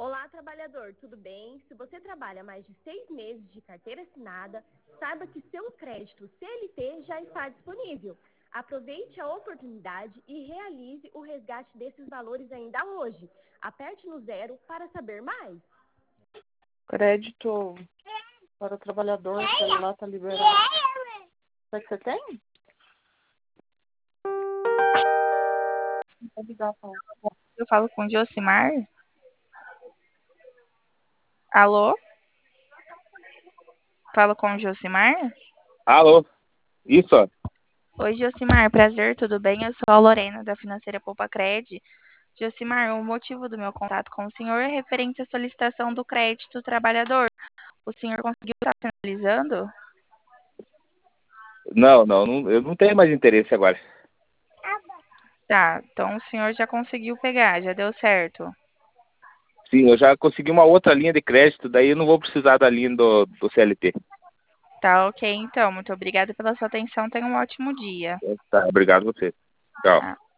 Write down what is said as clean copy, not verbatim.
Olá, trabalhador, tudo bem? Se você trabalha mais de 6 meses de carteira assinada, saiba que seu crédito CLT já está disponível. Aproveite a oportunidade e realize o resgate desses valores ainda hoje. Aperte no 0 para saber mais. Crédito para o trabalhador, o celular está liberado. O que você tem? Vou ligar pra ela. Eu falo com o Josimar? Alô? Falo com o Josimar? Alô? Isso, ó. Oi, Josimar, prazer, tudo bem? Eu sou a Lorena, da Financeira Poupa Cred. Josimar, o motivo do meu contato com o senhor é referente à solicitação do crédito do trabalhador. O senhor conseguiu estar finalizando? Não, eu não tenho mais interesse agora. Tá, então o senhor já conseguiu pegar, já deu certo. Sim, eu já consegui uma outra linha de crédito, daí eu não vou precisar da linha do CLT. Tá, ok, então. Muito obrigada pela sua atenção. Tenha um ótimo dia. Tá, obrigado a você. Tchau. Tá.